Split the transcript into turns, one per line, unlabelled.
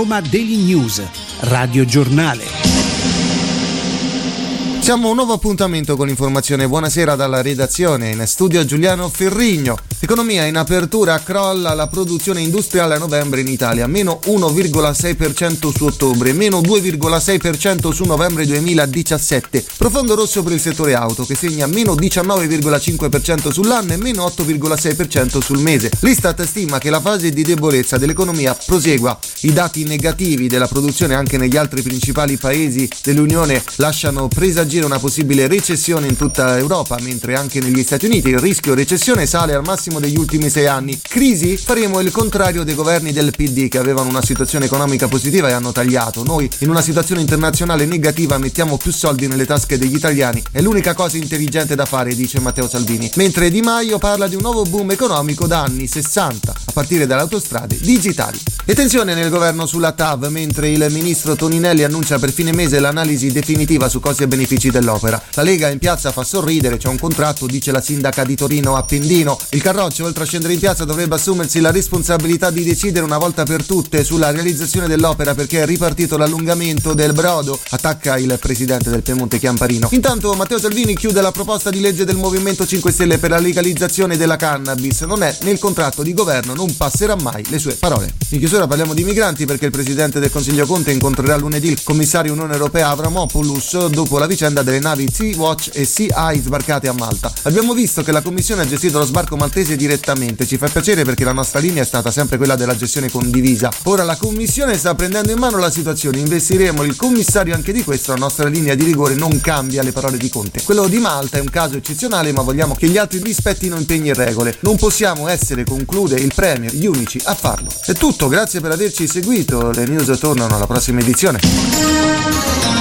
Roma Daily News, Radio Giornale.
Siamo a un nuovo appuntamento con l'informazione. Buonasera dalla redazione. In studio Giuliano Ferrigno. Economia in apertura, crolla la produzione industriale a novembre in Italia, meno 1,6% su ottobre, meno 2,6% su novembre 2017. Profondo rosso per il settore auto, che segna meno 19,5% sull'anno e meno 8,6% sul mese. L'Istat stima che la fase di debolezza dell'economia prosegua. I dati negativi della produzione anche negli altri principali paesi dell'Unione lasciano presagire una possibile recessione in tutta Europa, mentre anche negli Stati Uniti il rischio recessione sale al massimo degli ultimi 6 anni. Crisi? Faremo il contrario dei governi del PD, che avevano una situazione economica positiva e hanno tagliato. Noi, in una situazione internazionale negativa, mettiamo più soldi nelle tasche degli italiani. È l'unica cosa intelligente da fare, dice Matteo Salvini. Mentre Di Maio parla di un nuovo boom economico da anni 60, a partire dalle autostrade digitali. E tensione nel governo sulla TAV, mentre il ministro Toninelli annuncia per fine mese l'analisi definitiva su costi e benefici dell'opera. La Lega in piazza fa sorridere, c'è un contratto, dice la sindaca di Torino Appendino. Il Carroccio, oltre a scendere in piazza, dovrebbe assumersi la responsabilità di decidere una volta per tutte sulla realizzazione dell'opera, perché è ripartito l'allungamento del brodo, attacca il presidente del Piemonte Chiamparino. Intanto Matteo Salvini chiude la proposta di legge del Movimento 5 Stelle per la legalizzazione della cannabis. Non è nel contratto di governo, non passerà mai, le sue parole. In chiusura parliamo di migranti, perché il presidente del Consiglio Conte incontrerà lunedì il commissario Unione Europea Avramopoulos dopo la vicenda delle navi Sea-Watch e Sea-Eye sbarcate a Malta. Abbiamo visto che la Commissione ha gestito lo sbarco maltese direttamente, ci fa piacere perché la nostra linea è stata sempre quella della gestione condivisa. Ora la Commissione sta prendendo in mano la situazione, investiremo il commissario anche di questo, la nostra linea di rigore non cambia, le parole di Conte. Quello di Malta è un caso eccezionale, ma vogliamo che gli altri rispettino impegni e regole. Non possiamo essere, conclude il Premier, gli unici a farlo. È tutto, grazie per averci seguito, le news tornano alla prossima edizione.